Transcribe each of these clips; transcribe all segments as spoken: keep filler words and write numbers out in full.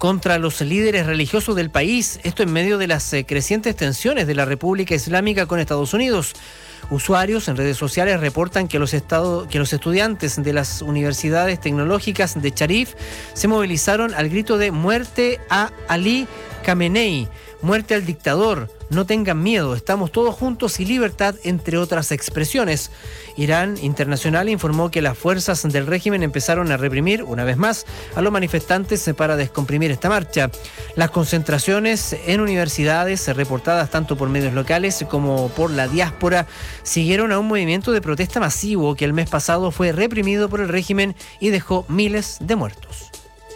contra los líderes religiosos del país. Esto en medio de las eh, crecientes tensiones de la República Islámica con Estados Unidos. Usuarios en redes sociales reportan que los, estado, que los estudiantes de las universidades tecnológicas de Sharif se movilizaron al grito de muerte a Ali Khamenei, muerte al dictador, no tengan miedo, estamos todos juntos y libertad, entre otras expresiones. Irán Internacional informó que las fuerzas del régimen empezaron a reprimir, una vez más, a los manifestantes para descomprimir esta marcha. Las concentraciones en universidades, reportadas tanto por medios locales como por la diáspora, siguieron a un movimiento de protesta masivo que el mes pasado fue reprimido por el régimen y dejó miles de muertos.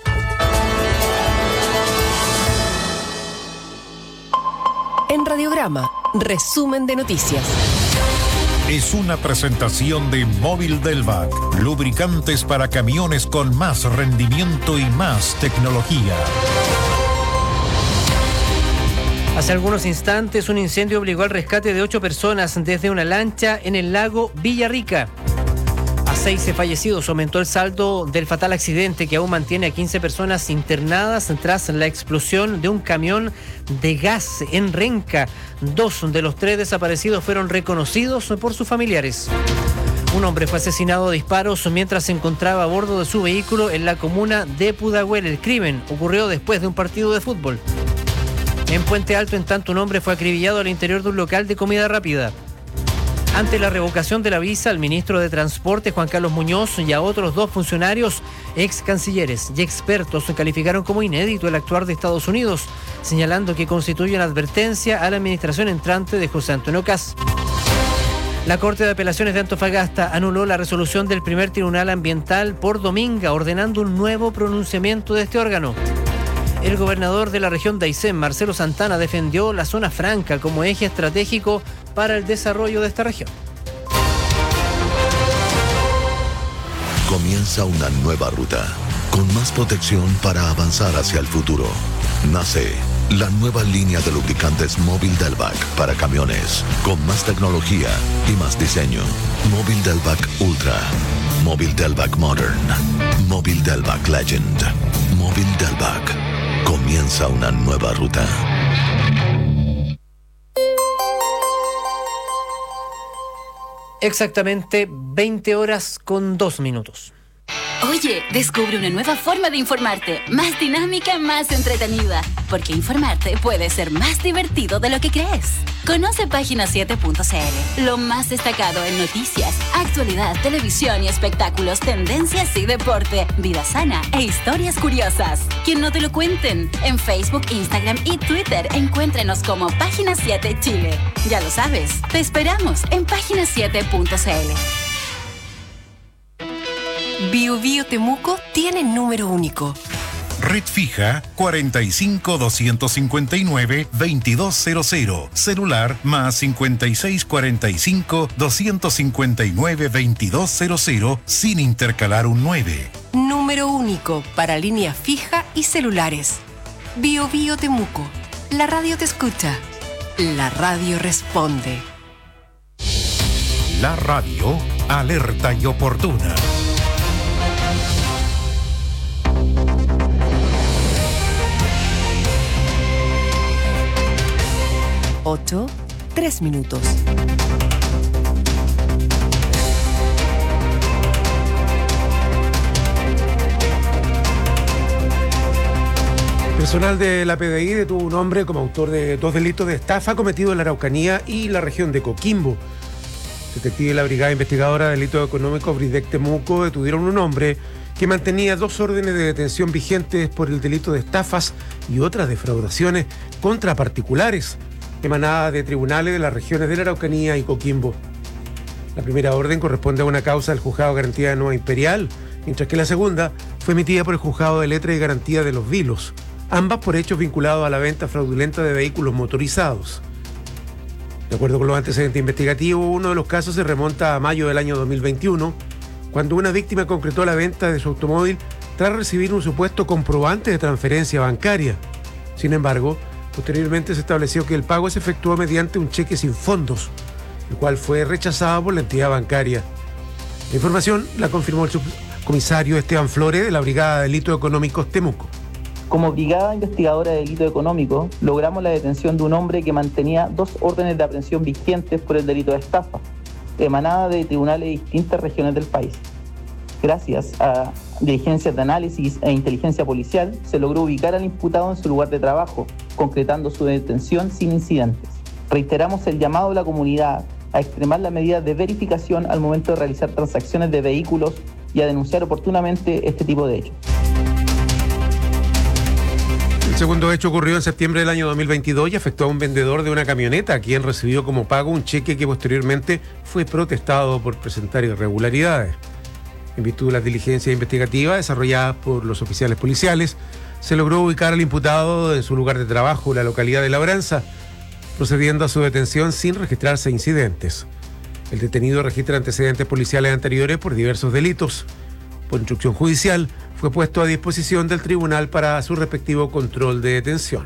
En Radiograma, resumen de noticias. Es una presentación de Móvil Delvac, lubricantes para camiones con más rendimiento y más tecnología. Hace algunos instantes, un incendio obligó al rescate de ocho personas desde una lancha en el lago Villarrica. A seis fallecidos aumentó el saldo del fatal accidente que aún mantiene a quince personas internadas tras la explosión de un camión de gas en Renca. Dos de los tres desaparecidos fueron reconocidos por sus familiares. Un hombre fue asesinado a disparos mientras se encontraba a bordo de su vehículo en la comuna de Pudahuel. El crimen ocurrió después de un partido de fútbol. En Puente Alto, en tanto, un hombre fue acribillado al interior de un local de comida rápida. Ante la revocación de la visa, el ministro de Transporte, Juan Carlos Muñoz, y a otros dos funcionarios, ex cancilleres y expertos, calificaron como inédito el actuar de Estados Unidos, señalando que constituye una advertencia a la administración entrante de José Antonio Kast. La Corte de Apelaciones de Antofagasta anuló la resolución del primer tribunal ambiental por Dominga, ordenando un nuevo pronunciamiento de este órgano. El gobernador de la región de Aysén, Marcelo Santana, defendió la zona franca como eje estratégico para el desarrollo de esta región. Comienza una nueva ruta, con más protección para avanzar hacia el futuro. Nace la nueva línea de lubricantes Móvil Delvac para camiones, con más tecnología y más diseño. Móvil Delvac Ultra, Móvil Delvac Modern, Móvil Delvac Legend, Móvil Delvac. Comienza una nueva ruta. Exactamente veinte horas con dos minutos. Oye, descubre una nueva forma de informarte, más dinámica, más entretenida, porque informarte puede ser más divertido de lo que crees. Conoce página siete punto c l, lo más destacado en noticias, actualidad, televisión y espectáculos, tendencias y deporte, vida sana e historias curiosas. Que no te lo cuenten. En Facebook, Instagram y Twitter, encuéntrenos como Página siete Chile. Ya lo sabes, te esperamos en página siete punto c l. Bio Bio Temuco tiene número único. Red fija cuarenta y cinco, doscientos cincuenta y nueve, veintidós cero cero. Celular más cincuenta y seis, cuarenta y cinco, doscientos cincuenta y nueve, veintidós cero cero sin intercalar un nueve. Número único para línea fija y celulares. Bio Bio Temuco. La radio te escucha. La radio responde. La radio alerta y oportuna. Ocho, tres minutos. Personal de la P D I detuvo a un hombre como autor de dos delitos de estafa cometidos en la Araucanía y la región de Coquimbo. Detectives de la Brigada Investigadora de Delitos Económicos Bridec Temuco detuvieron a un hombre que mantenía dos órdenes de detención vigentes por el delito de estafas y otras defraudaciones contra particulares, emanada de tribunales de las regiones de la Araucanía y Coquimbo. La primera orden corresponde a una causa del Juzgado de Garantía de Nueva Imperial, mientras que la segunda fue emitida por el Juzgado de Letra y Garantía de Los Vilos, ambas por hechos vinculados a la venta fraudulenta de vehículos motorizados. De acuerdo con los antecedentes investigativos, uno de los casos se remonta a mayo del año dos mil veintiuno, cuando una víctima concretó la venta de su automóvil tras recibir un supuesto comprobante de transferencia bancaria. Sin embargo, posteriormente se estableció que el pago se efectuó mediante un cheque sin fondos, el cual fue rechazado por la entidad bancaria. La información la confirmó el subcomisario Esteban Flores de la Brigada de Delitos Económicos Temuco. Como Brigada Investigadora de Delito Económico, logramos la detención de un hombre que mantenía dos órdenes de aprehensión vigentes por el delito de estafa, emanada de tribunales de distintas regiones del país. Gracias a diligencias de análisis e inteligencia policial, se logró ubicar al imputado en su lugar de trabajo, concretando su detención sin incidentes. Reiteramos el llamado a la comunidad a extremar las medidas de verificación al momento de realizar transacciones de vehículos y a denunciar oportunamente este tipo de hechos. El segundo hecho ocurrió en septiembre del año dos mil veintidós y afectó a un vendedor de una camioneta, quien recibió como pago un cheque que posteriormente fue protestado por presentar irregularidades. En virtud de las diligencias investigativas desarrolladas por los oficiales policiales, se logró ubicar al imputado en su lugar de trabajo, la localidad de Labranza, procediendo a su detención sin registrarse incidentes. El detenido registra antecedentes policiales anteriores por diversos delitos. Por instrucción judicial, fue puesto a disposición del tribunal para su respectivo control de detención.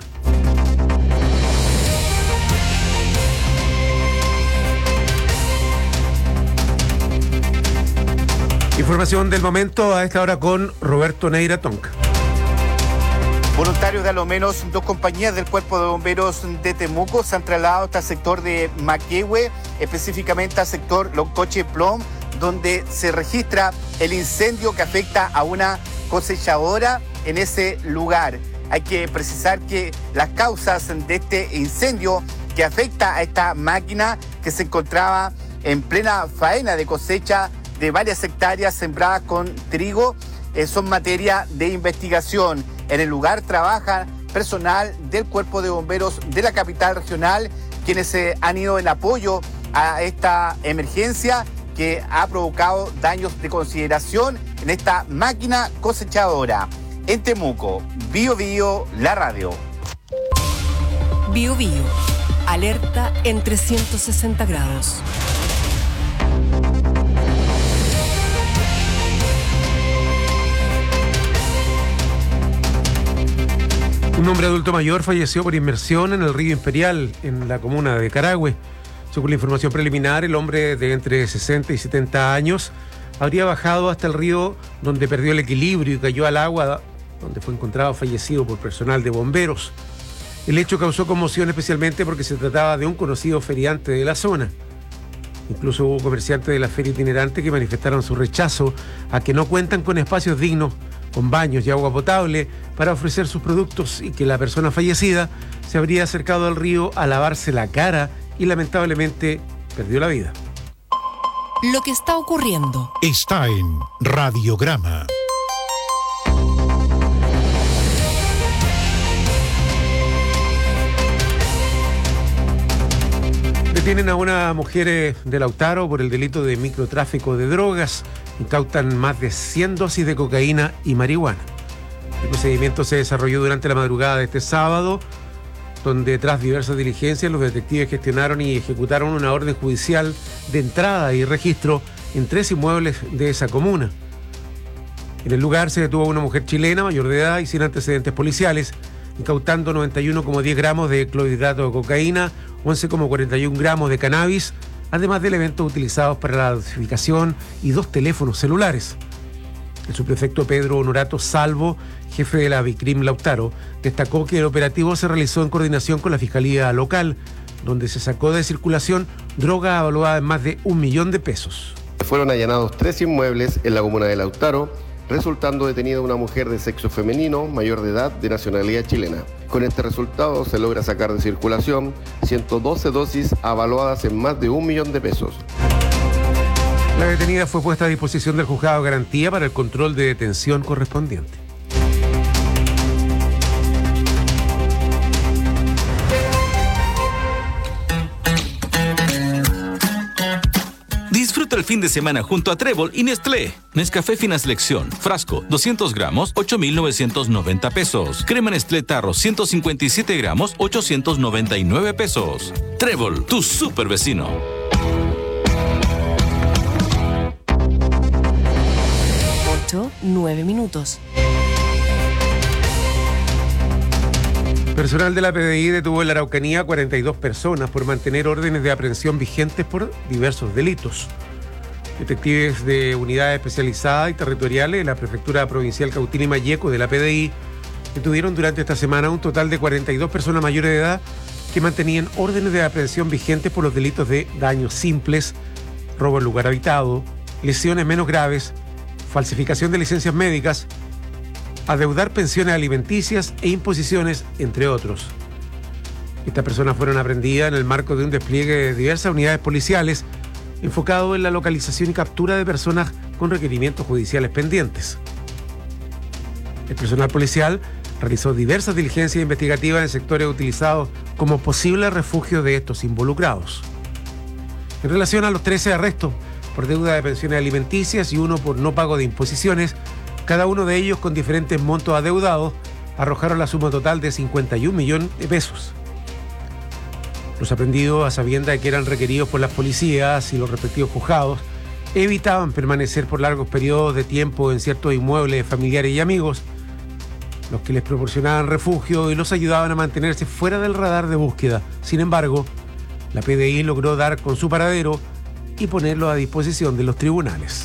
Información del momento a esta hora con Roberto Neira Tonk. Voluntarios de a lo menos dos compañías del Cuerpo de Bomberos de Temuco se han trasladado hasta el sector de Maquehue, específicamente al sector Loncoche Plom, donde se registra el incendio que afecta a una cosechadora en ese lugar. Hay que precisar que las causas de este incendio que afecta a esta máquina que se encontraba en plena faena de cosecha de varias hectáreas sembradas con trigo eh, son materia de investigación. En el lugar trabaja personal del Cuerpo de Bomberos de la capital regional, quienes se han ido en apoyo a esta emergencia que ha provocado daños de consideración en esta máquina cosechadora. En Temuco, Bio Bio, la radio. Bio Bio, alerta en trescientos sesenta grados. Un hombre adulto mayor falleció por inmersión en el río Imperial, en la comuna de Carahue. Según la información preliminar, el hombre de entre sesenta y setenta años habría bajado hasta el río, donde perdió el equilibrio y cayó al agua, donde fue encontrado fallecido por personal de bomberos. El hecho causó conmoción especialmente porque se trataba de un conocido feriante de la zona. Incluso hubo comerciantes de la feria itinerante que manifestaron su rechazo a que no cuentan con espacios dignos, con baños y agua potable para ofrecer sus productos, y que la persona fallecida se habría acercado al río a lavarse la cara y lamentablemente perdió la vida. Lo que está ocurriendo Está en Radiograma. Detienen a una mujer de Lautaro por el delito de microtráfico de drogas. Incautan más de cien dosis de cocaína y marihuana. El procedimiento se desarrolló durante la madrugada de este sábado, donde tras diversas diligencias los detectives gestionaron y ejecutaron una orden judicial de entrada y registro en tres inmuebles de esa comuna. En el lugar se detuvo a una mujer chilena mayor de edad y sin antecedentes policiales, incautando noventa y uno coma diez gramos de clorhidrato de cocaína, once coma cuarenta y uno gramos de cannabis, además de elementos utilizados para la dosificación y dos teléfonos celulares. El subprefecto Pedro Honorato Salvo, jefe de la Vicrim Lautaro, destacó que el operativo se realizó en coordinación con la Fiscalía Local, donde se sacó de circulación droga evaluada en más de un millón de pesos. Fueron allanados tres inmuebles en la comuna de Lautaro, resultando detenida una mujer de sexo femenino, mayor de edad, de nacionalidad chilena. Con este resultado se logra sacar de circulación ciento doce dosis avaluadas en más de un millón de pesos. La detenida fue puesta a disposición del juzgado de garantía para el control de detención correspondiente. Disfruta el fin de semana junto a Trébol y Nestlé. Nescafé Fina Selección, frasco, doscientos gramos, ocho mil novecientos noventa pesos. Crema Nestlé Tarro, ciento cincuenta y siete gramos, ochocientos noventa y nueve pesos. Trébol, tu super vecino. ocho, nueve minutos. Personal de la P D I detuvo en la Araucanía a cuarenta y dos personas por mantener órdenes de aprehensión vigentes por diversos delitos. Detectives de unidades especializadas y territoriales de la Prefectura Provincial Cautín y Malleco de la P D I detuvieron durante esta semana un total de cuarenta y dos personas mayores de edad que mantenían órdenes de aprehensión vigentes por los delitos de daños simples, robo en lugar habitado, lesiones menos graves, falsificación de licencias médicas, adeudar pensiones alimenticias e imposiciones, entre otros. Estas personas fueron aprehendidas en el marco de un despliegue de diversas unidades policiales enfocado en la localización y captura de personas con requerimientos judiciales pendientes. El personal policial realizó diversas diligencias investigativas en sectores utilizados como posible refugio de estos involucrados. En relación a los trece arrestos por deuda de pensiones alimenticias y uno por no pago de imposiciones, cada uno de ellos con diferentes montos adeudados, arrojaron la suma total de cincuenta y un millones de pesos. Los aprehendidos, a sabiendas de que eran requeridos por las policías y los respectivos juzgados, evitaban permanecer por largos periodos de tiempo en ciertos inmuebles familiares y amigos, los que les proporcionaban refugio y los ayudaban a mantenerse fuera del radar de búsqueda. Sin embargo, la P D I logró dar con su paradero y ponerlo a disposición de los tribunales.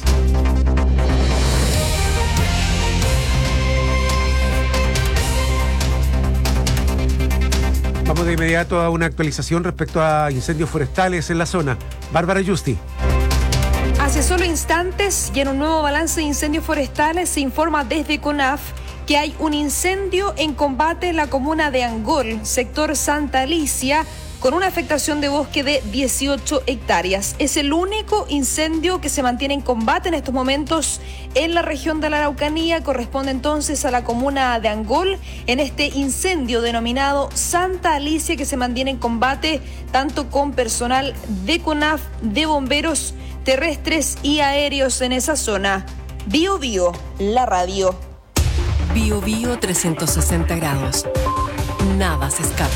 Vamos de inmediato a una actualización respecto a incendios forestales en la zona. Bárbara Justi. Hace solo instantes y en un nuevo balance de incendios forestales se informa desde CONAF que hay un incendio en combate en la comuna de Angol, sector Santa Alicia, con una afectación de bosque de dieciocho hectáreas. Es el único incendio que se mantiene en combate en estos momentos en la región de la Araucanía. Corresponde entonces a la comuna de Angol en este incendio denominado Santa Alicia, que se mantiene en combate tanto con personal de CONAF, de bomberos terrestres y aéreos en esa zona. Bio Bio, la radio. Bio Bio trescientos sesenta grados. Nada se escapa.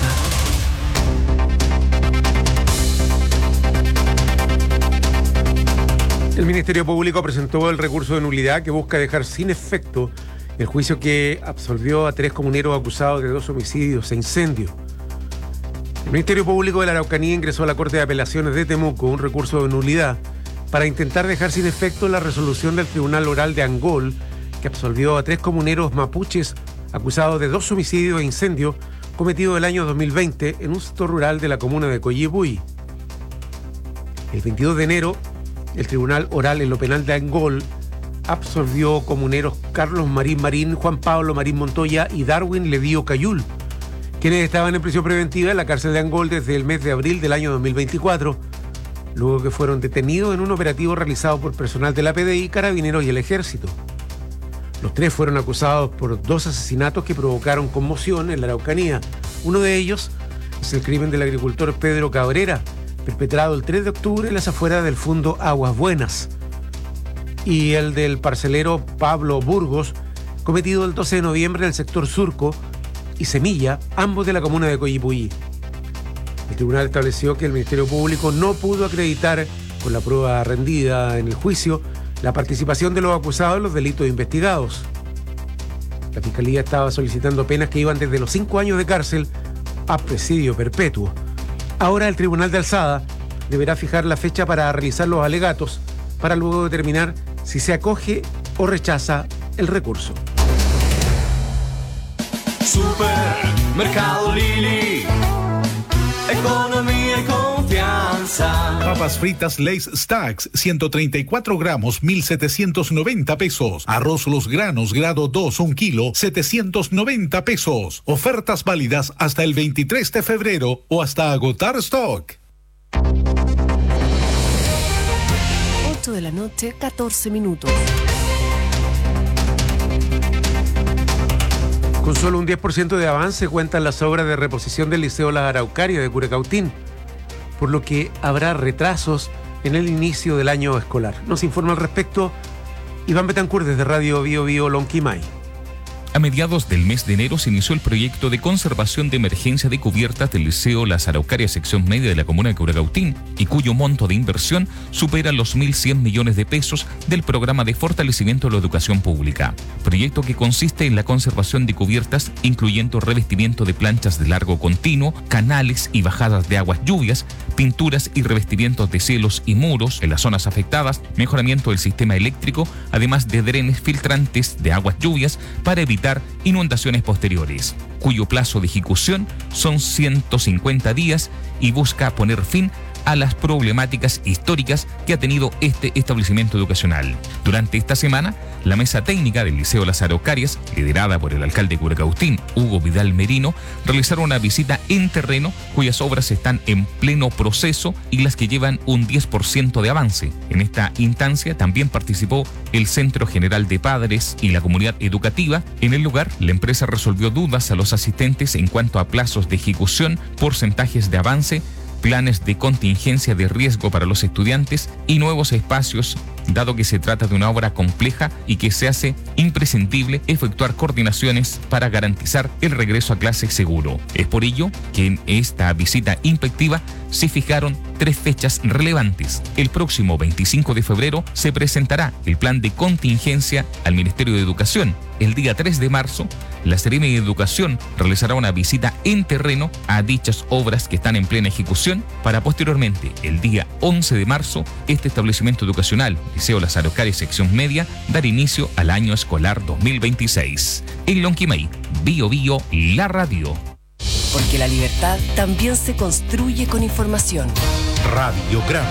El Ministerio Público presentó el recurso de nulidad que busca dejar sin efecto el juicio que absolvió a tres comuneros acusados de dos homicidios e incendio. El Ministerio Público de la Araucanía ingresó a la Corte de Apelaciones de Temuco un recurso de nulidad para intentar dejar sin efecto la resolución del Tribunal Oral de Angol que absolvió a tres comuneros mapuches acusados de dos homicidios e incendio cometidos el año dos mil veinte en un sector rural de la comuna de Coyipulli. El veintidós de enero, el Tribunal Oral en lo Penal de Angol absolvió comuneros Carlos Marín Marín, Juan Pablo Marín Montoya y Darwin Levío Cayul, quienes estaban en prisión preventiva en la cárcel de Angol desde el mes de abril del año dos mil veinticuatro, luego que fueron detenidos en un operativo realizado por personal de la P D I, Carabineros y el Ejército. Los tres fueron acusados por dos asesinatos que provocaron conmoción en la Araucanía. Uno de ellos es el crimen del agricultor Pedro Cabrera, perpetrado el tres de octubre en las afueras del Fundo Aguas Buenas, y el del parcelero Pablo Burgos, cometido el doce de noviembre en el sector Surco y Semilla, ambos de la comuna de Coyipulli. El tribunal estableció que el Ministerio Público no pudo acreditar, con la prueba rendida en el juicio, la participación de los acusados en los delitos investigados. La Fiscalía estaba solicitando penas que iban desde los cinco años de cárcel a presidio perpetuo. Ahora el Tribunal de Alzada deberá fijar la fecha para realizar los alegatos, para luego determinar si se acoge o rechaza el recurso. Supermercado Lili, economía y confianza. Papas fritas Lay's Stacks, ciento treinta y cuatro gramos, mil setecientos noventa pesos. Arroz Los Granos, grado dos, un kilo, setecientos noventa pesos. Ofertas válidas hasta el veintitrés de febrero o hasta agotar stock. ocho de la noche, catorce minutos. Con solo un diez por ciento de avance cuentan las obras de reposición del Liceo Las Araucarias de Curacautín, por lo que habrá retrasos en el inicio del año escolar. Nos informa al respecto Iván Betancourt desde Radio Bio Bio Lonquimay. A mediados del mes de enero se inició el proyecto de conservación de emergencia de cubiertas del Liceo Las Araucarias, sección media de la comuna de Curacautín, y cuyo monto de inversión supera los mil cien millones de pesos del programa de fortalecimiento de la educación pública. Proyecto que consiste en la conservación de cubiertas, incluyendo revestimiento de planchas de largo continuo, canales y bajadas de aguas lluvias, pinturas y revestimientos de cielos y muros en las zonas afectadas, mejoramiento del sistema eléctrico, además de drenes filtrantes de aguas lluvias para evitar evitar inundaciones posteriores, cuyo plazo de ejecución son ciento cincuenta días y busca poner fin a las problemáticas históricas que ha tenido este establecimiento educacional. Durante esta semana, la mesa técnica del Liceo Las Araucarias, liderada por el alcalde de Curacautín, Hugo Vidal Merino, realizaron una visita en terreno cuyas obras están en pleno proceso y las que llevan un diez por ciento de avance. En esta instancia también participó el Centro General de Padres y la comunidad educativa. En el lugar, la empresa resolvió dudas a los asistentes en cuanto a plazos de ejecución, porcentajes de avance, planes de contingencia de riesgo para los estudiantes y nuevos espacios, dado que se trata de una obra compleja y que se hace imprescindible efectuar coordinaciones para garantizar el regreso a clases seguro. Es por ello que en esta visita inspectiva se fijaron tres fechas relevantes. El próximo veinticinco de febrero se presentará el plan de contingencia al Ministerio de Educación. El día tres de marzo, la Seremi de Educación realizará una visita en terreno a dichas obras que están en plena ejecución, para posteriormente, el día once de marzo, este establecimiento educacional, Liceo Las Araucarias sección media, dar inicio al año escolar dos mil veintiséis. En Lonquimay, Bio Bio, la radio. Porque la libertad también se construye con información. Radiograma.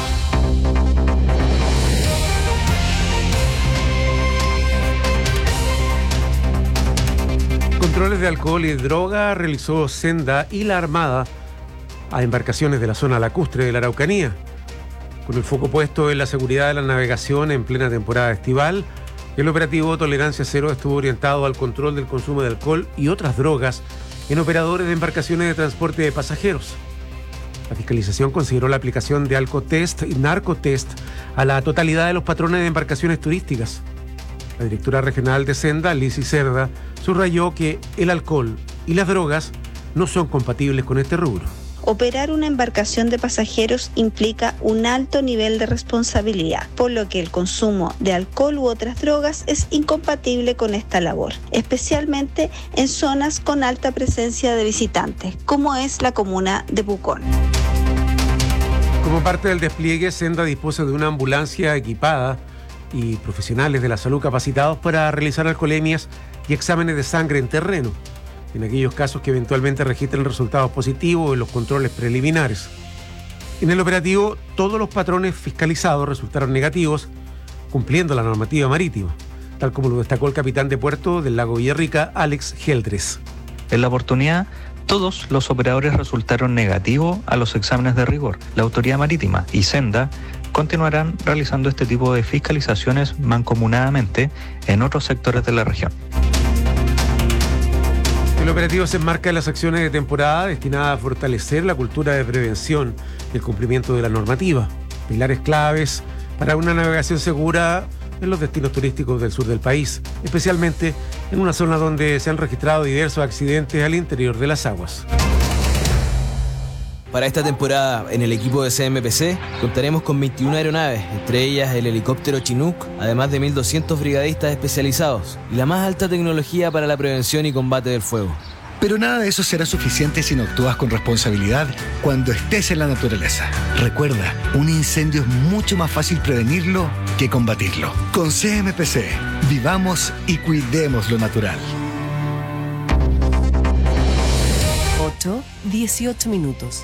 Controles de alcohol y droga realizó Senda y la Armada a embarcaciones de la zona lacustre de la Araucanía. Con el foco puesto en la seguridad de la navegación en plena temporada estival, el operativo Tolerancia Cero estuvo orientado al control del consumo de alcohol y otras drogas en operadores de embarcaciones de transporte de pasajeros. La fiscalización consideró la aplicación de alcotest y narcotest a la totalidad de los patrones de embarcaciones turísticas. La directora regional de Senda, Lizy Cerda, subrayó que el alcohol y las drogas no son compatibles con este rubro. Operar una embarcación de pasajeros implica un alto nivel de responsabilidad, por lo que el consumo de alcohol u otras drogas es incompatible con esta labor, especialmente en zonas con alta presencia de visitantes, como es la comuna de Pucón. Como parte del despliegue, Senda dispuso de una ambulancia equipada y profesionales de la salud capacitados para realizar alcoholemias y exámenes de sangre en terreno, en aquellos casos que eventualmente registren resultados positivos en los controles preliminares. En el operativo, todos los patrones fiscalizados resultaron negativos, cumpliendo la normativa marítima, tal como lo destacó el capitán de puerto del lago Villarrica, Alex Geldres. En la oportunidad, todos los operadores resultaron negativos a los exámenes de rigor. La autoridad marítima y Senda continuarán realizando este tipo de fiscalizaciones mancomunadamente en otros sectores de la región. El operativo se enmarca en las acciones de temporada destinadas a fortalecer la cultura de prevención y el cumplimiento de la normativa, pilares claves para una navegación segura en los destinos turísticos del sur del país, especialmente en una zona donde se han registrado diversos accidentes al interior de las aguas. Para esta temporada, en el equipo de C M P C, contaremos con veintiuna aeronaves, entre ellas el helicóptero Chinook, además de mil doscientos brigadistas especializados y la más alta tecnología para la prevención y combate del fuego. Pero nada de eso será suficiente si no actúas con responsabilidad cuando estés en la naturaleza. Recuerda, un incendio es mucho más fácil prevenirlo que combatirlo. Con C M P C, vivamos y cuidemos lo natural. ocho, dieciocho minutos.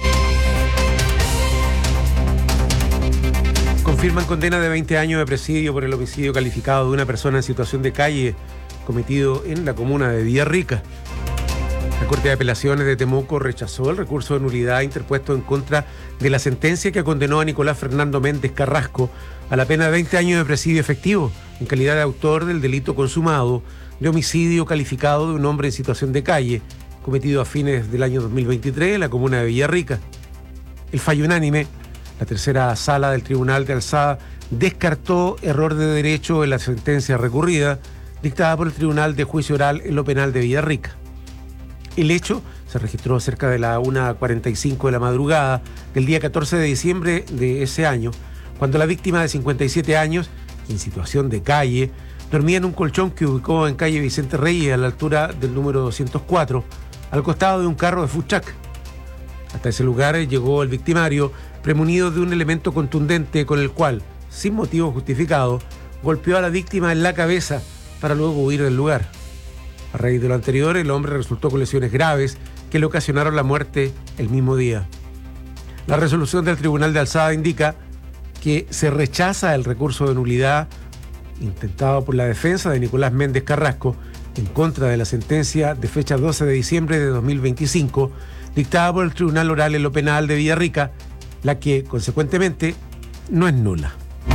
Confirman condena de veinte años de presidio por el homicidio calificado de una persona en situación de calle cometido en la comuna de Villarrica. La Corte de Apelaciones de Temuco rechazó el recurso de nulidad interpuesto en contra de la sentencia que condenó a Nicolás Fernando Méndez Carrasco a la pena de veinte años de presidio efectivo en calidad de autor del delito consumado de homicidio calificado de un hombre en situación de calle cometido a fines del año dos mil veintitrés en la comuna de Villarrica. El fallo unánime, la tercera sala del Tribunal de Alzada, descartó error de derecho en la sentencia recurrida dictada por el Tribunal de Juicio Oral en lo Penal de Villarrica. El hecho se registró cerca de la una cuarenta y cinco de la madrugada del día catorce de diciembre de ese año, cuando la víctima de cincuenta y siete años, en situación de calle, dormía en un colchón que ubicó en calle Vicente Reyes a la altura del número doscientos cuatro, al costado de un carro de food truck. Hasta ese lugar llegó el victimario, premunido de un elemento contundente con el cual, sin motivo justificado, golpeó a la víctima en la cabeza para luego huir del lugar. A raíz de lo anterior, el hombre resultó con lesiones graves que le ocasionaron la muerte el mismo día. La resolución del Tribunal de Alzada indica que se rechaza el recurso de nulidad intentado por la defensa de Nicolás Méndez Carrasco en contra de la sentencia de fecha doce de diciembre de dos mil veinticinco, dictada por el Tribunal Oral en lo Penal de Villarrica, la que, consecuentemente, no es nula.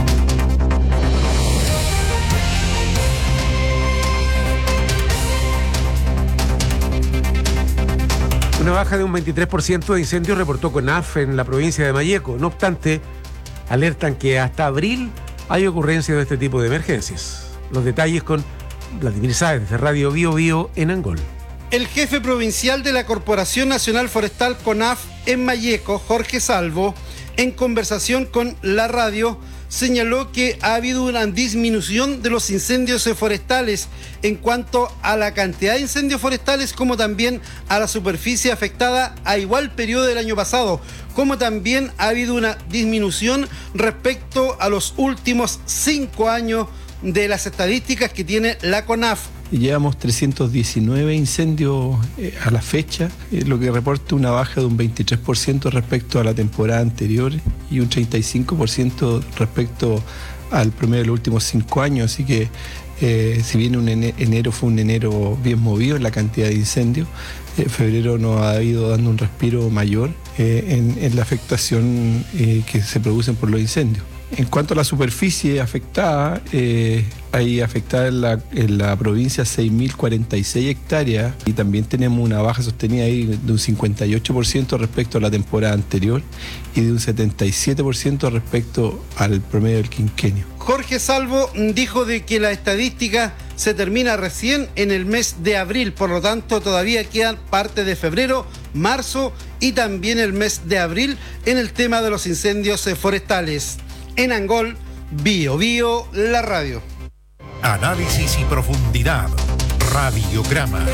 Una baja de un veintitrés por ciento de incendios reportó CONAF en la provincia de Malleco. No obstante, alertan que hasta abril hay ocurrencias de este tipo de emergencias. Los detalles con Vladimir Sáez, de Radio Bio Bio en Angol. El jefe provincial de la Corporación Nacional Forestal CONAF en Malleco, Jorge Salvo, en conversación con la radio, señaló que ha habido una disminución de los incendios forestales en cuanto a la cantidad de incendios forestales, como también a la superficie afectada a igual periodo del año pasado, como también ha habido una disminución respecto a los últimos cinco años de las estadísticas que tiene la CONAF. Llevamos trescientos diecinueve incendios eh, a la fecha, eh, lo que reporta una baja de un veintitrés por ciento respecto a la temporada anterior y un treinta y cinco por ciento respecto al promedio de los últimos cinco años. Así que eh, si bien un enero fue un enero bien movido en la cantidad de incendios, eh, febrero nos ha ido dando un respiro mayor eh, en, en la afectación eh, que se producen por los incendios. En cuanto a la superficie afectada, eh, hay afectada en la, en la provincia seis mil cuarenta y seis hectáreas y también tenemos una baja sostenida ahí de un cincuenta y ocho por ciento respecto a la temporada anterior y de un setenta y siete por ciento respecto al promedio del quinquenio. Jorge Salvo dijo de que la estadística se termina recién en el mes de abril, por lo tanto todavía quedan parte de febrero, marzo y también el mes de abril en el tema de los incendios forestales. En Angol, Bio Bio, la radio. Análisis y profundidad. Radiograma.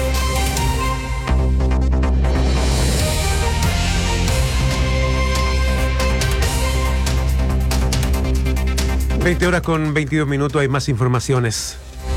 veinte horas con veintidós minutos, hay más informaciones.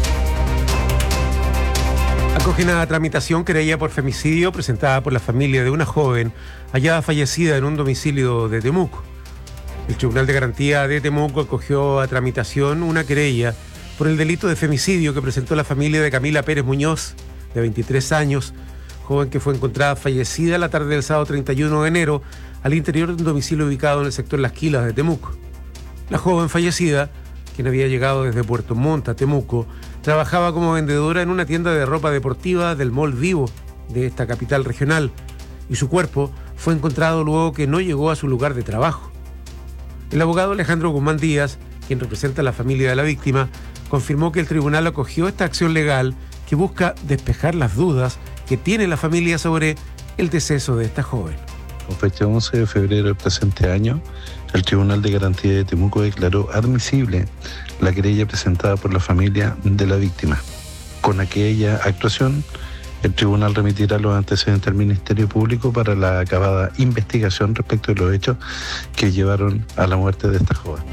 Acogen a tramitación querella por femicidio presentada por la familia de una joven hallada fallecida en un domicilio de Temuco. El Tribunal de Garantía de Temuco acogió a tramitación una querella por el delito de femicidio que presentó la familia de Camila Pérez Muñoz, de veintitrés años, joven que fue encontrada fallecida la tarde del sábado treinta y uno de enero al interior de un domicilio ubicado en el sector Las Quilas de Temuco. La joven fallecida, quien había llegado desde Puerto Montt a Temuco, trabajaba como vendedora en una tienda de ropa deportiva del Mall Vivo de esta capital regional y su cuerpo fue encontrado luego que no llegó a su lugar de trabajo. El abogado Alejandro Guzmán Díaz, quien representa a la familia de la víctima, confirmó que el tribunal acogió esta acción legal que busca despejar las dudas que tiene la familia sobre el deceso de esta joven. Con fecha once de febrero del presente año, el Tribunal de Garantía de Temuco declaró admisible la querella presentada por la familia de la víctima. Con aquella actuación, el tribunal remitirá los antecedentes al Ministerio Público para la acabada investigación respecto de los hechos que llevaron a la muerte de esta joven.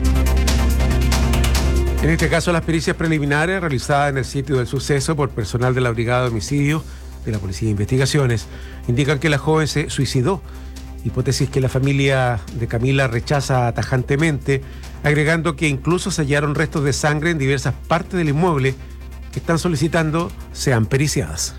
En este caso, las pericias preliminares realizadas en el sitio del suceso por personal de la Brigada de Homicidios de la Policía de Investigaciones indican que la joven se suicidó, hipótesis que la familia de Camila rechaza tajantemente, agregando que incluso se hallaron restos de sangre en diversas partes del inmueble que están solicitando sean periciadas.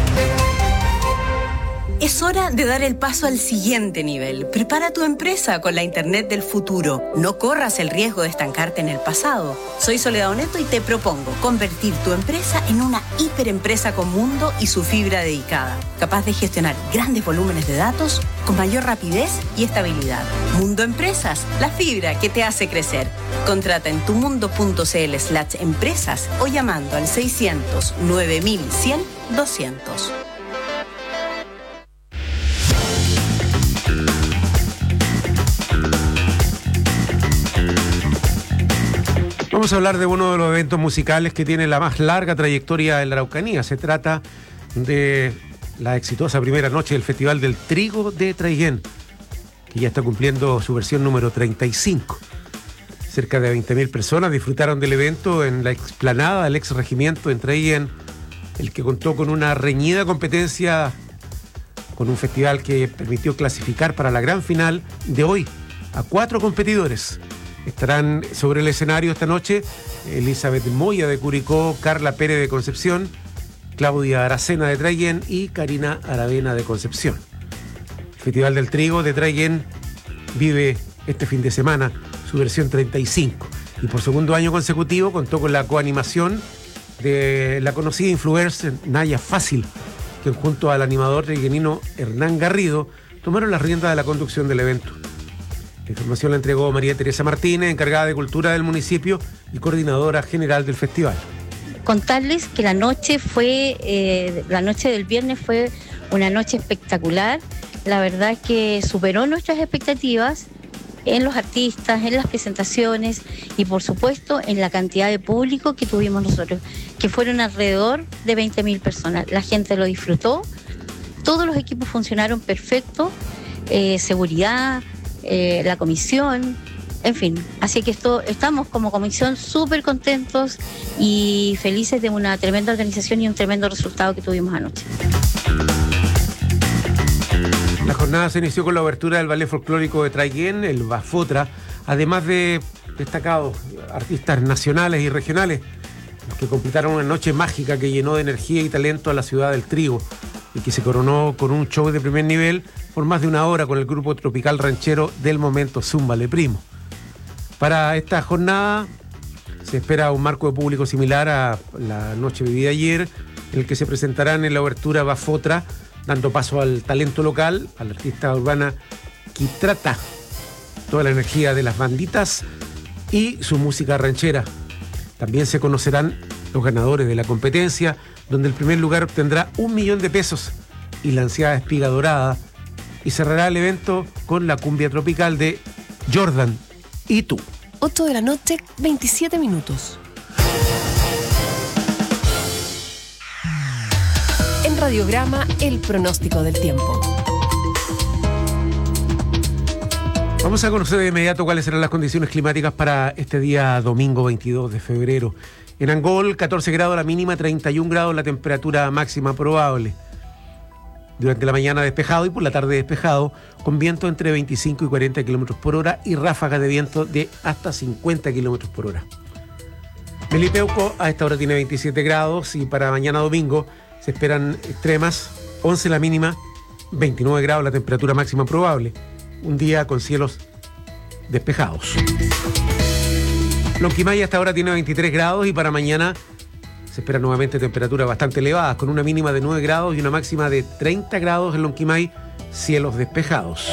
Es hora de dar el paso al siguiente nivel. Prepara tu empresa con la Internet del futuro. No corras el riesgo de estancarte en el pasado. Soy Soledad Oneto y te propongo convertir tu empresa en una hiperempresa con mundo y su fibra dedicada, capaz de gestionar grandes volúmenes de datos con mayor rapidez y estabilidad. Mundo Empresas, la fibra que te hace crecer. Contrata en tumundo.cl slash empresas o llamando al seiscientos nueve mil cien doscientos. Vamos a hablar de uno de los eventos musicales que tiene la más larga trayectoria en la Araucanía. Se trata de la exitosa primera noche del Festival del Trigo de Traiguén, que ya está cumpliendo su versión número treinta y cinco. Cerca de veinte mil personas disfrutaron del evento en la explanada del ex regimiento en Traiguén, el que contó con una reñida competencia, con un festival que permitió clasificar para la gran final de hoy a cuatro competidores. Estarán sobre el escenario esta noche Elizabeth Moya de Curicó, Carla Pérez de Concepción, Claudia Aracena de Traiguén y Karina Aravena de Concepción. El Festival del Trigo de Traiguén vive este fin de semana su versión treinta y cinco y por segundo año consecutivo contó con la coanimación de la conocida influencer Naya Fácil, que junto al animador traiguenino Hernán Garrido tomaron las riendas de la conducción del evento. La información la entregó María Teresa Martínez, encargada de Cultura del municipio y coordinadora general del festival. Contarles que la noche fue, eh, la noche del viernes fue una noche espectacular. La verdad que superó nuestras expectativas en los artistas, en las presentaciones y por supuesto en la cantidad de público que tuvimos nosotros, que fueron alrededor de veinte mil personas. La gente lo disfrutó, todos los equipos funcionaron perfecto, eh, seguridad, eh, la comisión, en fin. Así que esto, estamos como comisión súper contentos y felices de una tremenda organización y un tremendo resultado que tuvimos anoche. La jornada se inició con la obertura del ballet folclórico de Traiguén, el Bafotra, además de destacados artistas nacionales y regionales, los que completaron una noche mágica que llenó de energía y talento a la ciudad del trigo y que se coronó con un show de primer nivel por más de una hora con el grupo tropical ranchero del momento Zúmbale Primo. Para esta jornada se espera un marco de público similar a la noche vivida ayer, en el que se presentarán en la obertura Bafotra, dando paso al talento local, a la artista urbana Quitrata, toda la energía de las banditas y su música ranchera. También se conocerán los ganadores de la competencia, donde el primer lugar obtendrá un millón de pesos y la ansiada espiga dorada, y cerrará el evento con la cumbia tropical de Jordan y tú. ocho de la noche, veintisiete minutos. En Radiograma, el pronóstico del tiempo. Vamos a conocer de inmediato cuáles serán las condiciones climáticas para este día domingo veintidós de febrero. En Angol, catorce grados la mínima, treinta y un grados la temperatura máxima probable. Durante la mañana despejado y por la tarde despejado, con viento entre veinticinco y cuarenta kilómetros por hora y ráfagas de viento de hasta cincuenta kilómetros por hora. Melipeuco a esta hora tiene veintisiete grados y para mañana domingo se esperan extremas, once la mínima, veintinueve grados la temperatura máxima probable. Un día con cielos despejados. Lonquimay hasta ahora tiene veintitrés grados y para mañana se esperan nuevamente temperaturas bastante elevadas, con una mínima de nueve grados y una máxima de treinta grados en Lonquimay, cielos despejados.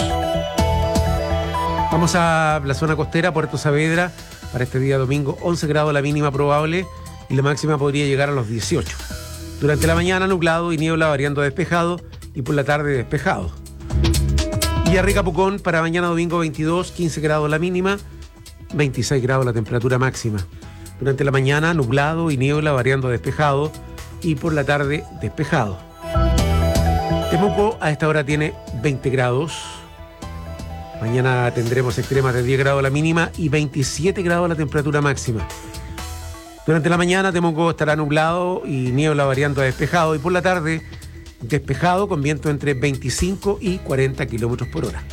Vamos a la zona costera, Puerto Saavedra, para este día domingo, once grados la mínima probable y la máxima podría llegar a los dieciocho. Durante la mañana nublado y niebla variando a despejado y por la tarde despejado. Villarrica Pucón para mañana domingo veintidós, quince grados la mínima, veintiséis grados la temperatura máxima. Durante la mañana nublado y niebla variando a despejado y por la tarde despejado. Temuco a esta hora tiene veinte grados. Mañana tendremos extremas de diez grados la mínima y veintisiete grados la temperatura máxima. Durante la mañana Temuco estará nublado y niebla variando a despejado y por la tarde despejado con viento entre veinticinco y cuarenta kilómetros por hora.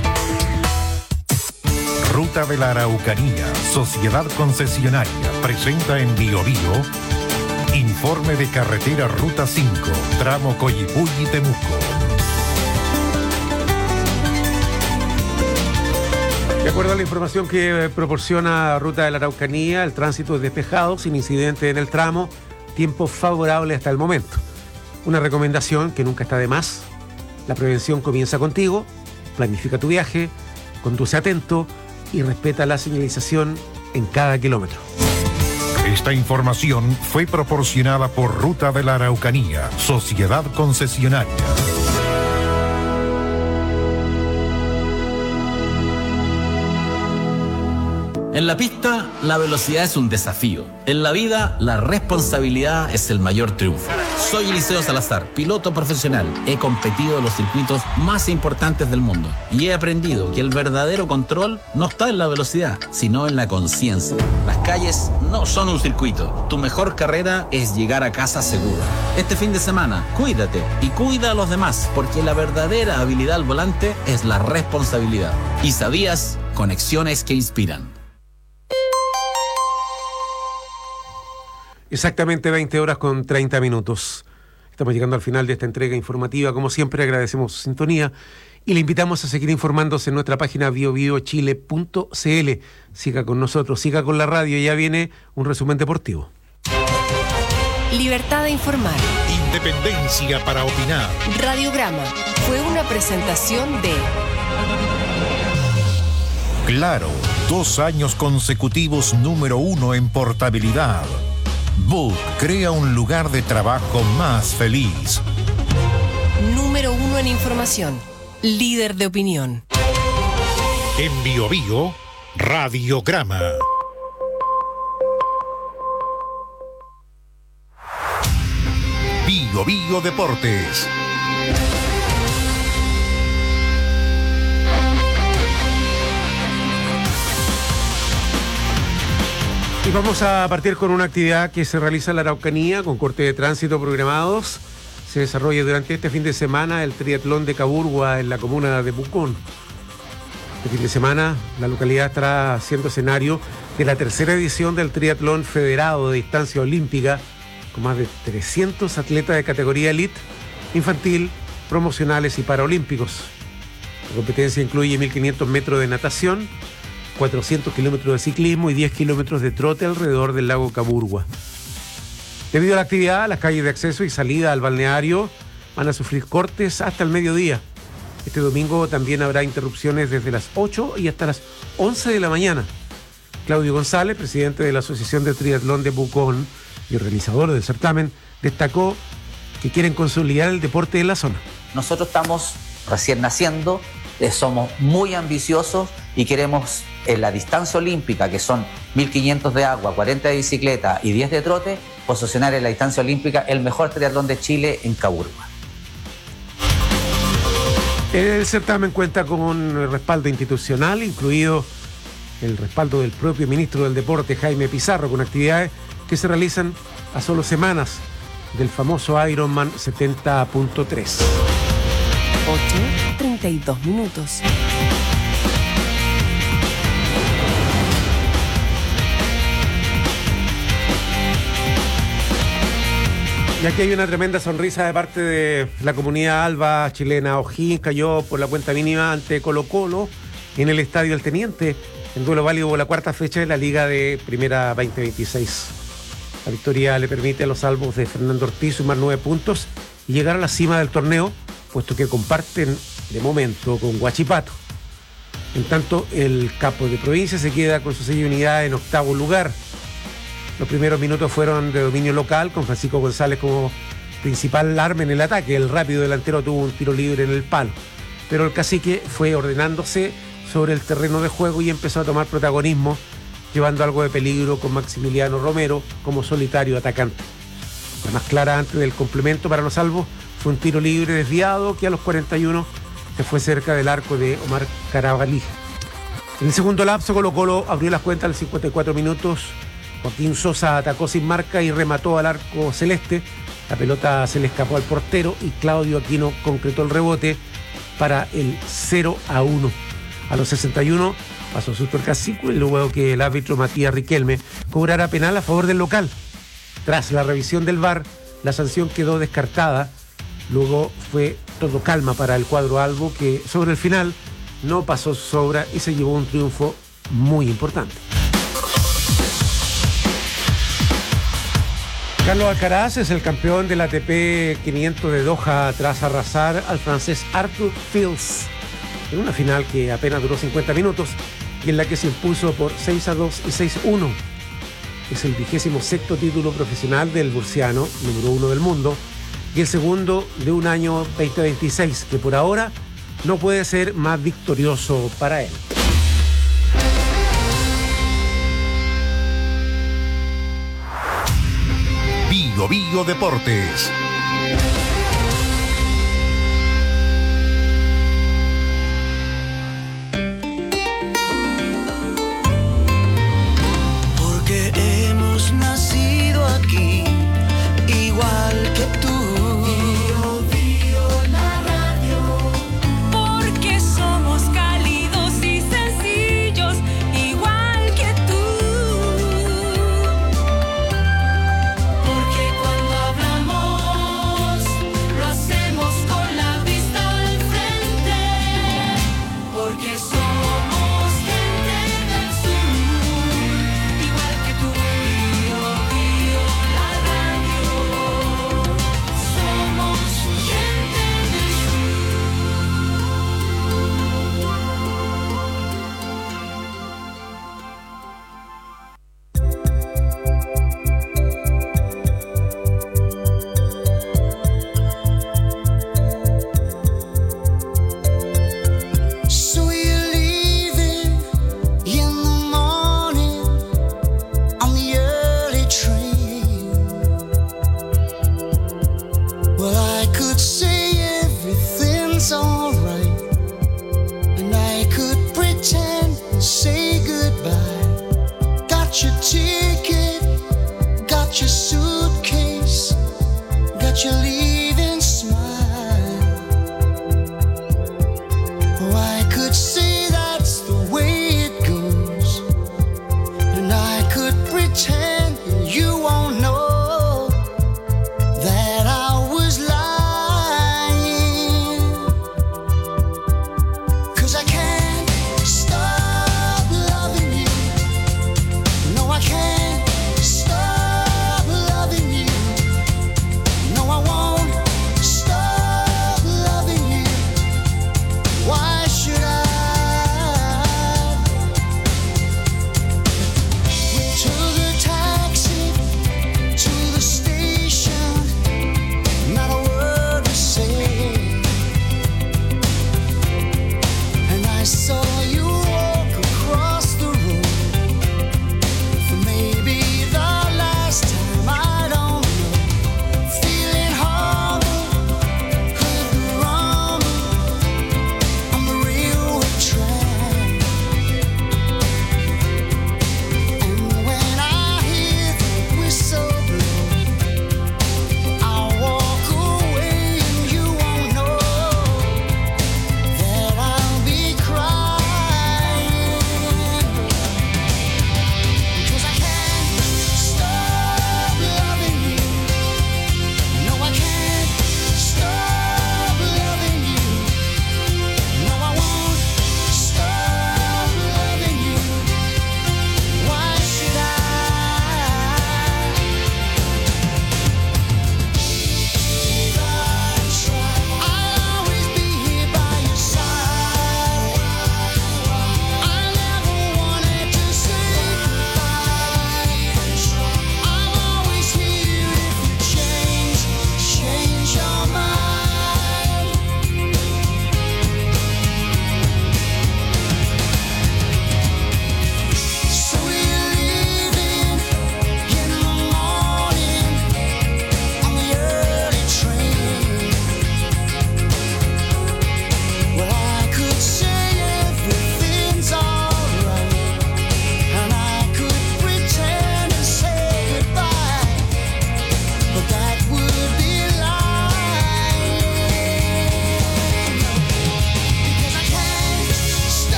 Ruta de la Araucanía, Sociedad Concesionaria, presenta en Bio Bio informe de carretera Ruta cinco, tramo Coyipulli-Temuco. De acuerdo a la información que proporciona Ruta de la Araucanía, el tránsito es despejado, sin incidente en el tramo, tiempo favorable hasta el momento. Una recomendación que nunca está de más: la prevención comienza contigo, planifica tu viaje, conduce atento y respeta la señalización en cada kilómetro. Esta información fue proporcionada por Ruta de la Araucanía, Sociedad Concesionaria. En la pista, la velocidad es un desafío. En la vida, la responsabilidad es el mayor triunfo. Soy Eliseo Salazar, piloto profesional. He competido en los circuitos más importantes del mundo y he aprendido que el verdadero control no está en la velocidad, sino en la conciencia. Las calles no son un circuito. Tu mejor carrera es llegar a casa seguro. Este fin de semana, cuídate y cuida a los demás, porque la verdadera habilidad al volante es la responsabilidad. ¿Y sabías? Conexiones que inspiran. Exactamente veinte horas con treinta minutos. Estamos llegando al final de esta entrega informativa. Como siempre, agradecemos su sintonía y le invitamos a seguir informándose en nuestra página bio bio chile punto c l. Siga con nosotros, siga con la radio. Ya viene un resumen deportivo. Libertad de informar. Independencia para opinar. Radiograma fue una presentación de Claro, dos años consecutivos número uno en portabilidad. Book crea un lugar de trabajo más feliz. Número uno en información. Líder de opinión. En Bio Bio, Radiograma. Bio Bio Deportes. Y vamos a partir con una actividad que se realiza en la Araucanía con corte de tránsito programados. Se desarrolla durante este fin de semana el triatlón de Caburgua en la comuna de Pucón. Este fin de semana la localidad estará siendo escenario de la tercera edición del triatlón federado de distancia olímpica con más de trescientos atletas de categoría elite, infantil, promocionales y paraolímpicos. La competencia incluye mil quinientos metros de natación, cuatrocientos kilómetros de ciclismo y diez kilómetros de trote alrededor del lago Caburgua. Debido a la actividad, las calles de acceso y salida al balneario van a sufrir cortes hasta el mediodía. Este domingo también habrá interrupciones desde las ocho y hasta las once de la mañana. Claudio González, presidente de la Asociación de Triatlón de Pucón y organizador del certamen, destacó que quieren consolidar el deporte en la zona. Nosotros estamos recién naciendo, eh, somos muy ambiciosos y queremos en la distancia olímpica, que son mil quinientos de agua, cuarenta de bicicleta y diez de trote, posicionar en la distancia olímpica el mejor triatlón de Chile en Caburgua. El certamen cuenta con un respaldo institucional, incluido el respaldo del propio ministro del Deporte, Jaime Pizarro, con actividades que se realizan a solo semanas del famoso Ironman setenta punto tres. ocho, treinta y dos minutos. Y aquí hay una tremenda sonrisa de parte de la comunidad alba chilena. O'Higgins cayó por la cuenta mínima ante Colo-Colo en el Estadio El Teniente, en duelo válido por la cuarta fecha de la Liga de Primera veinte veintiséis. La victoria le permite a los albos de Fernando Ortiz sumar nueve puntos y llegar a la cima del torneo, puesto que comparten de momento con Huachipato. En tanto, el capo de provincia se queda con su seis unidades en octavo lugar. Los primeros minutos fueron de dominio local, con Francisco González como principal arma en el ataque. El rápido delantero tuvo un tiro libre en el palo, pero el cacique fue ordenándose sobre el terreno de juego y empezó a tomar protagonismo, llevando algo de peligro con Maximiliano Romero como solitario atacante. La más clara antes del complemento para los albos fue un tiro libre desviado que a los cuarenta y uno se fue cerca del arco de Omar Carabalí. En el segundo lapso, Colo Colo abrió las cuentas a los cincuenta y cuatro minutos. Joaquín Sosa atacó sin marca y remató al arco celeste. La pelota se le escapó al portero y Claudio Aquino concretó el rebote para el cero a uno. A los sesenta y uno pasó susto el cacique y luego que el árbitro Matías Riquelme cobrara penal a favor del local. Tras la revisión del V A R, la sanción quedó descartada. Luego fue todo calma para el cuadro albo, que sobre el final no pasó su sobra y se llevó un triunfo muy importante. Carlos Alcaraz es el campeón del A T P quinientos de Doha tras arrasar al francés Arthur Fils en una final que apenas duró cincuenta minutos y en la que se impuso por seis a dos y seis a uno. Es el vigésimo sexto título profesional del murciano, número uno del mundo, y el segundo de un año veinte veintiséis, que por ahora no puede ser más victorioso para él. Bio Bio Deportes. Porque hemos nacido aquí, igual que tú. Bio Bio la radio. Porque somos cálidos y sencillos, igual que tú. Porque cuando hablamos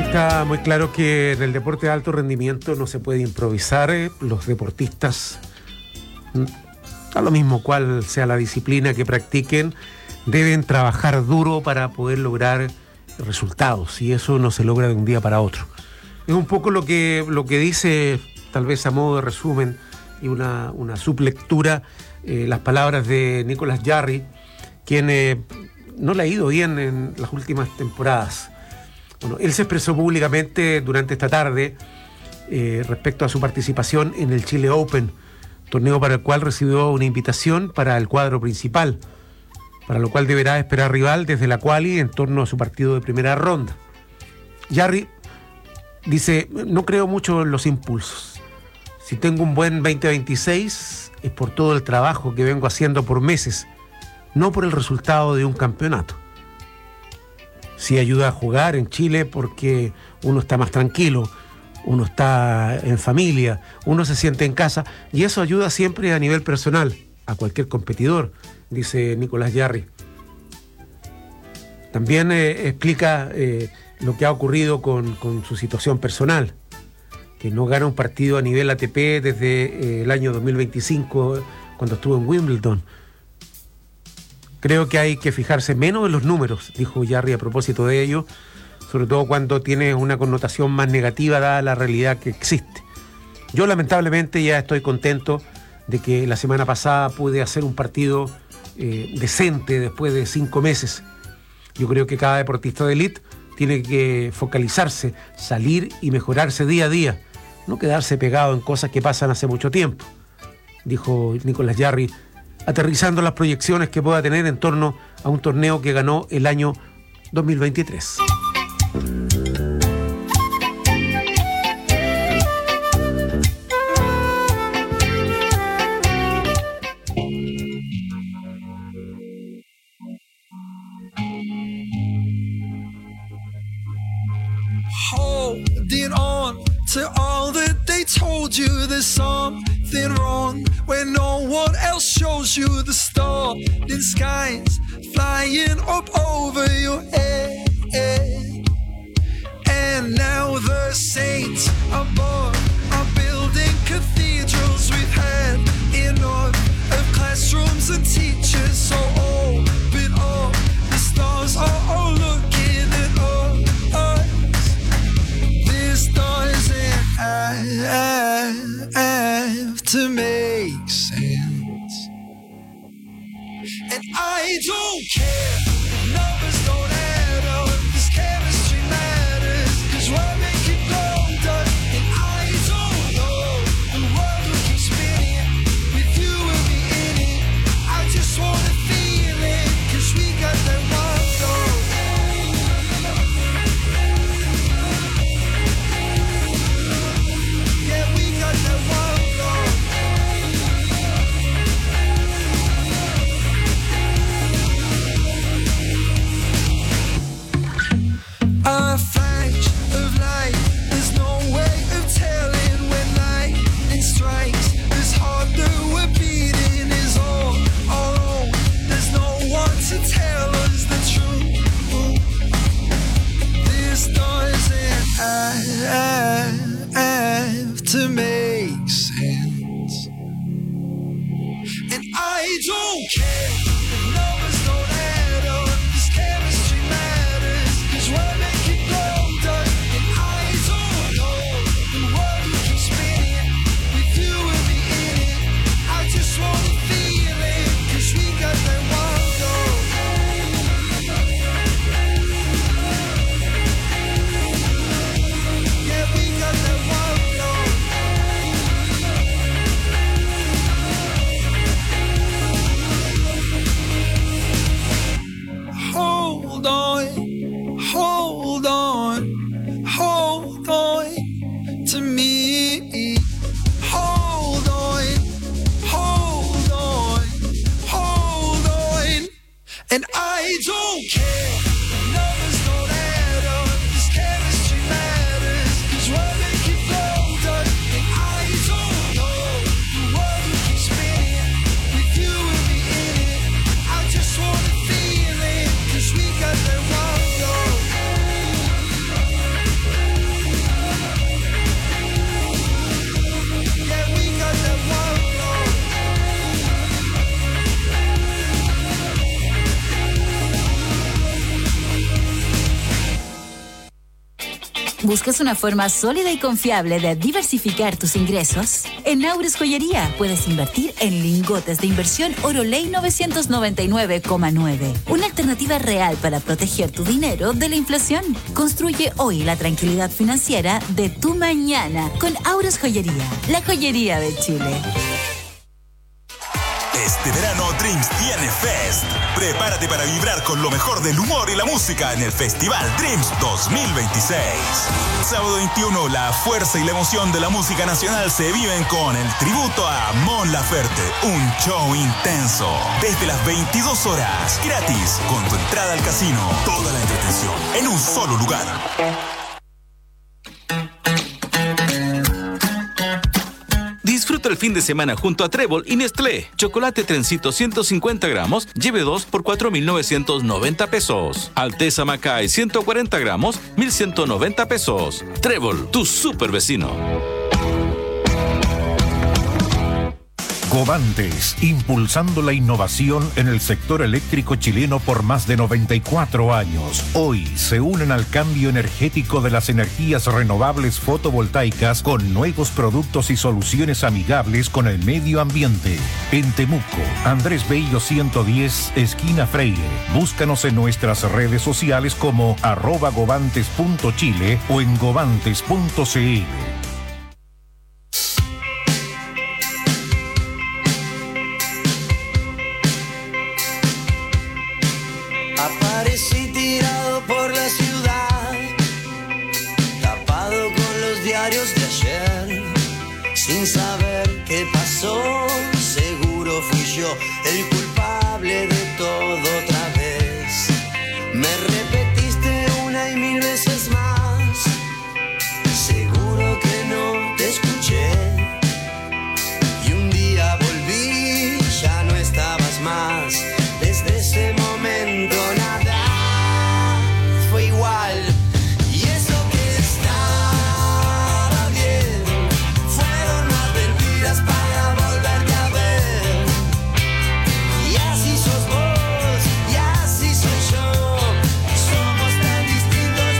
Está muy claro que en el deporte de alto rendimiento no se puede improvisar. eh, Los deportistas, mm, a lo mismo cual sea la disciplina que practiquen, deben trabajar duro para poder lograr resultados, y eso no se logra de un día para otro. Es un poco lo que, lo que dice, tal vez a modo de resumen y una, una sublectura, eh, las palabras de Nicolas Jarry, quien eh, no le ha ido bien en las últimas temporadas. Bueno, él se expresó públicamente durante esta tarde eh, respecto a su participación en el Chile Open, torneo para el cual recibió una invitación para el cuadro principal, para lo cual deberá esperar rival desde la quali en torno a su partido de primera ronda. Jarry dice: no creo mucho en los impulsos. Si tengo un buen veinte veintiséis es por todo el trabajo que vengo haciendo por meses, no por el resultado de un campeonato. Sí ayuda a jugar en Chile porque uno está más tranquilo, uno está en familia, uno se siente en casa, y eso ayuda siempre a nivel personal a cualquier competidor, dice Nicolas Jarry. También eh, explica eh, lo que ha ocurrido con, con su situación personal, que no gana un partido a nivel A T P desde eh, el año dos mil veinticinco, cuando estuvo en Wimbledon. Creo que hay que fijarse menos en los números, dijo Jarry a propósito de ello, sobre todo cuando tiene una connotación más negativa dada la realidad que existe. Yo lamentablemente ya estoy contento de que la semana pasada pude hacer un partido eh, decente después de cinco meses. Yo creo que cada deportista de élite tiene que focalizarse, salir y mejorarse día a día, no quedarse pegado en cosas que pasan hace mucho tiempo, dijo Nicolas Jarry, aterrizando las proyecciones que pueda tener en torno a un torneo que ganó el año dos mil veintitrés. Holding on to all that they told you, there's something wrong when no one else shows you the storm in skies flying up over your head. And now the saints above are building cathedrals. We've had enough of classrooms and teachers, so open up, the stars are all looking at us. This doesn't have to make sense, and I don't care if numbers don't add up, this chemistry matters, cause we're making gold dust, and I don't know the world will keep spinning, with you we'll be in it, I just wanna feel it, cause we got that one goal. Yeah, we got that one goal. A flash of light, there's no way of telling when lightning strikes. This heart that we're beating is all our own. There's no one to tell us the truth. This doesn't have to make sense, and I don't care if numbers don't add up, this chemistry matters, cause we're making gold dust, and I don't know the world will keep spinning, with you we'll be in it, I just wanna feel it, cause we got that one goal. Yeah, we got that one goal. Hold on, hold on, hold on to me. Hold on, hold on, hold on. And I don't care if numbers don't add up, this chemistry matters, cause we're making gold dust, and I don't know the world will keep spinning, with you we'll be in it, I just wanna feel it, cause we got that one goal. ¿Buscas una forma sólida y confiable de diversificar tus ingresos? En Aures Joyería puedes invertir en lingotes de inversión Oroley novecientos noventa y nueve coma nueve. Una alternativa real para proteger tu dinero de la inflación. Construye hoy la tranquilidad financiera de tu mañana con Aures Joyería, la joyería de Chile. Este verano Dreams tiene Fest. Prepárate para vibrar con lo mejor del humor y la música en el Festival Dreams dos mil veintiséis. Sábado veintiuno, la fuerza y la emoción de la música nacional se viven con el tributo a Mon Laferte. Un show intenso. Desde las veintidós horas, gratis, con tu entrada al casino. Toda la entretención en un solo lugar. Disfruta el fin de semana junto a Trébol y Nestlé. Chocolate Trencito ciento cincuenta gramos, lleve dos por cuatro mil novecientos noventa pesos. Alteza Macay ciento cuarenta gramos, mil ciento noventa pesos. Trébol, tu super vecino. Covantes, impulsando la innovación en el sector eléctrico chileno por más de noventa y cuatro años. Hoy se unen al cambio energético de las energías renovables fotovoltaicas con nuevos productos y soluciones amigables con el medio ambiente. En Temuco, Andrés Bello ciento diez, esquina Freire. Búscanos en nuestras redes sociales como arroba govantes punto chile o en govantes punto cl. Aparecí tirado por la ciudad, tapado con los diarios de ayer, sin saber qué pasó. Seguro fui yo el culpable de todo otra vez. Me repetiste una y mil veces más, seguro que no te escuché. Y un día volví, ya no estabas más. Desde ese momento nada fue igual. Y eso que estaba bien fueron más mentiras para volverte a ver. Y así sos vos, y así soy yo. Somos tan distintos,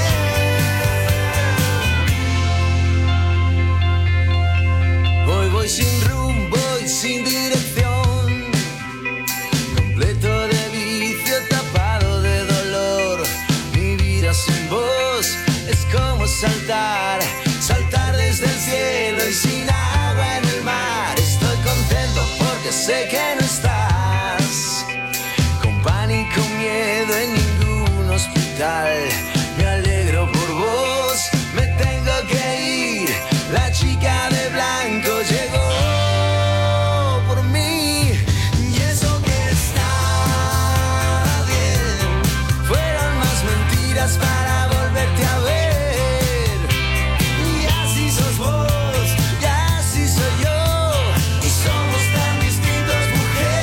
mujer. Hoy voy sin rumbo y sin dirección, completo de vicio, tapado de dolor. Mi vida sin vos es como saltar, saltar desde el cielo y sin agua en el mar. Estoy contento porque sé que no estás, con pánico, miedo en ningún hospital. Me alegro por vos, me tengo que ir. La chica de blanco llegó por mí. Y eso que está bien fueron más mentiras para volverte a ver. Y así sos vos, y así soy yo, y somos tan distintos,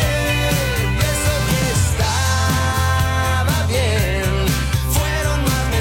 mujer. Y eso que estaba bien fueron más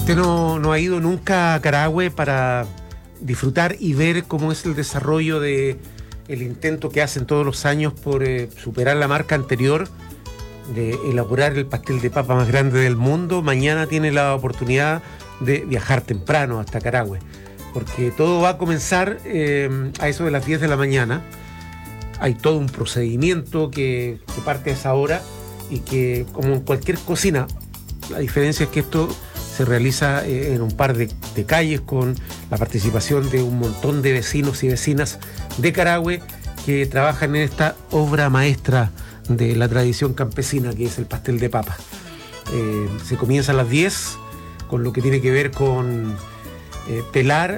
usted no, no ha ido nunca a Carahue para disfrutar y ver cómo es el desarrollo de el intento que hacen todos los años por eh, superar la marca anterior de elaborar el pastel de papa más grande del mundo, mañana tiene la oportunidad de viajar temprano hasta Carahue, porque todo va a comenzar eh, a eso de las diez de la mañana. Hay todo un procedimiento que, que parte a esa hora y que, como en cualquier cocina, la diferencia es que esto se realiza eh, en un par de, de calles con la participación de un montón de vecinos y vecinas de Carahue que trabajan en esta obra maestra de la tradición campesina que es el pastel de papa. Eh, se comienza a las diez con lo que tiene que ver con eh, pelar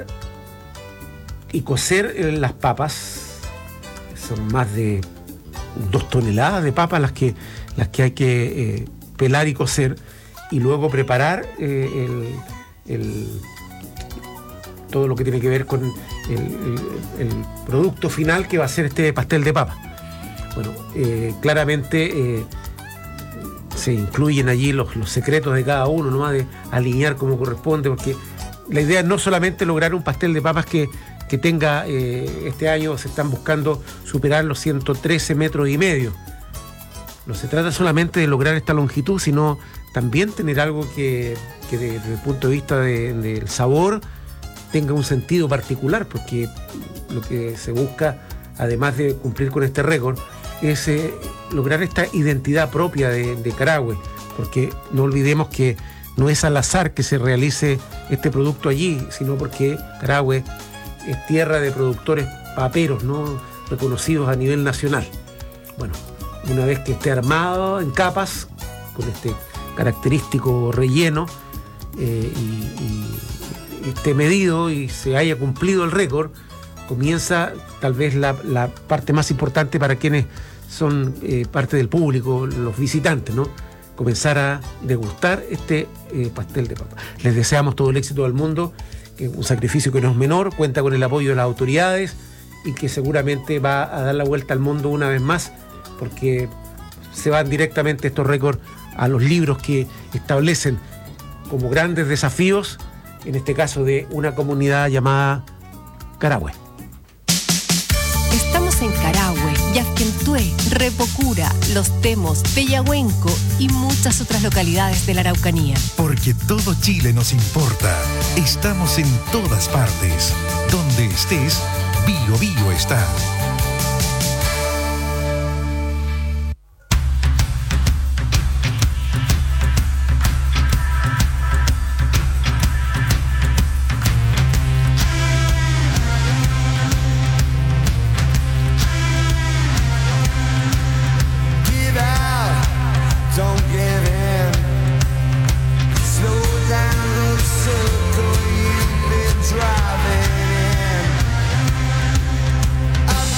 y cocer eh, las papas. Son más de dos toneladas de papas las que, las que hay que eh, pelar y cocer, y luego preparar eh, el, el, todo lo que tiene que ver con el, el, el producto final que va a ser este pastel de papa. Bueno, eh, claramente eh, se incluyen allí los, los secretos de cada uno, nomás de alinear como corresponde, porque la idea es no solamente lograr un pastel de papas que, que tenga, eh, este año se están buscando superar los ciento trece metros y medio. No se trata solamente de lograr esta longitud, sino también tener algo que, que de, desde el punto de vista de, del sabor tenga un sentido particular, porque lo que se busca, además de cumplir con este récord, es eh, lograr esta identidad propia de, de Carahue, porque no olvidemos que no es al azar que se realice este producto allí, sino porque Carahue es tierra de productores paperos, ¿no?, reconocidos a nivel nacional. Bueno, una vez que esté armado en capas, con este característico relleno, eh, y, y, y esté medido y se haya cumplido el récord, comienza tal vez la, la parte más importante para quienes son eh, parte del público, los visitantes, ¿no? Comenzar a degustar este eh, pastel de papa. Les deseamos todo el éxito del mundo, que un sacrificio que no es menor, cuenta con el apoyo de las autoridades y que seguramente va a dar la vuelta al mundo una vez más, porque se van directamente estos récords a los libros que establecen como grandes desafíos, en este caso de una comunidad llamada Carahue. Estamos en Carahue, Yasquentué, Repocura, Los Temos, Pellahuenco y muchas otras localidades de la Araucanía. Porque todo Chile nos importa. Estamos en todas partes. Donde estés, Bio Bio está. Driving in, I'm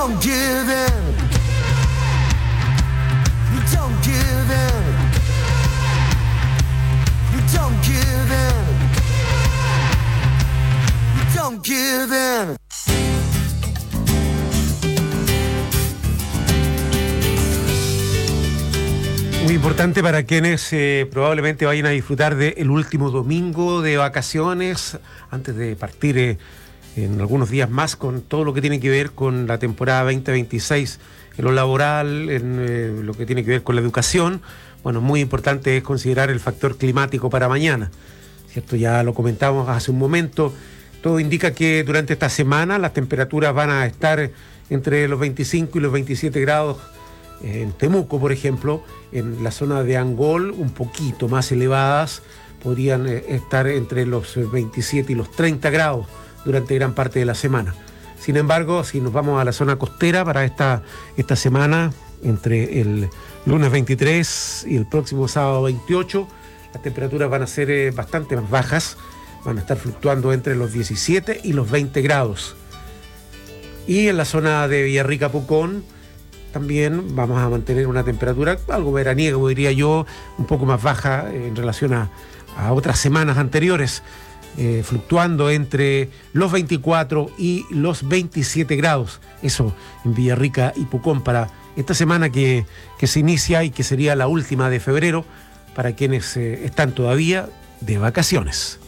Don't give in. Don't give in. Don't give in. Don't give in. Muy importante para quienes eh, probablemente vayan a disfrutar del último domingo de vacaciones, antes de partir eh, en algunos días más con todo lo que tiene que ver con la temporada veinte veintiséis, en lo laboral, en eh, lo que tiene que ver con la educación. Bueno, muy importante es considerar el factor climático para mañana, ¿cierto? Ya lo comentamos hace un momento. Todo indica que durante esta semana las temperaturas van a estar entre los veinticinco y los veintisiete grados. En Temuco, por ejemplo, en la zona de Angol, un poquito más elevadas, podrían estar entre los veintisiete y los treinta grados durante gran parte de la semana. Sin embargo, si nos vamos a la zona costera para esta, esta semana, entre el lunes veintitrés y el próximo sábado veintiocho, las temperaturas van a ser eh, bastante más bajas, van a estar fluctuando entre los diecisiete y los veinte grados. Y en la zona de Villarrica, Pucón, también vamos a mantener una temperatura algo veraniega, diría yo, un poco más baja en relación a, a otras semanas anteriores, eh, fluctuando entre los veinticuatro y los veintisiete grados. Eso en Villarrica y Pucón para esta semana que, que se inicia y que sería la última de febrero para quienes eh, están todavía de vacaciones.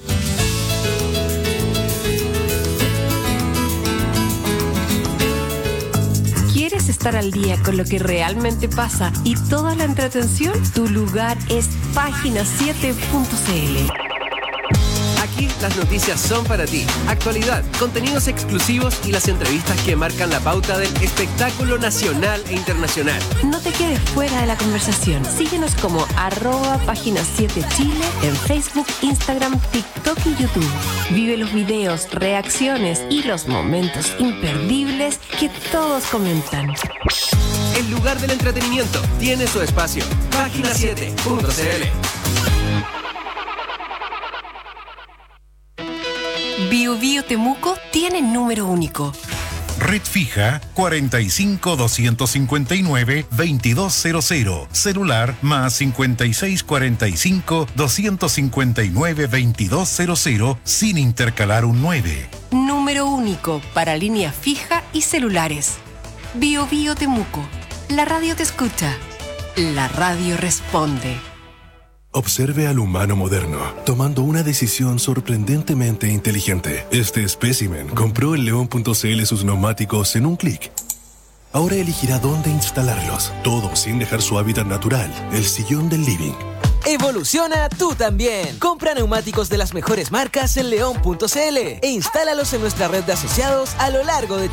¿Quieres estar al día con lo que realmente pasa y toda la entretención? Tu lugar es página siete punto c l. Aquí las noticias son para ti. Actualidad, contenidos exclusivos y las entrevistas que marcan la pauta del espectáculo nacional e internacional. No te quedes fuera de la conversación. Síguenos como arroba página siete Chile en Facebook, Instagram, TikTok y YouTube. Vive los videos, reacciones y los momentos imperdibles que todos comentan. El lugar del entretenimiento tiene su espacio. página siete punto c l. Bio Bio Temuco tiene número único. Red fija cuarenta y cinco, doscientos cincuenta y nueve, veintidós cero cero. Celular más cincuenta y seis, cuarenta y cinco, doscientos cincuenta y nueve, veintidós cero cero sin intercalar un nueve. Número único para línea fija y celulares. Bio Bio Temuco. La radio te escucha. La radio responde. Observe al humano moderno, tomando una decisión sorprendentemente inteligente. Este espécimen compró en león punto c l sus neumáticos en un clic. Ahora elegirá dónde instalarlos, todo sin dejar su hábitat natural, el sillón del living. Evoluciona tú también. Compra neumáticos de las mejores marcas en león punto c l e instálalos en nuestra red de asociados a lo largo de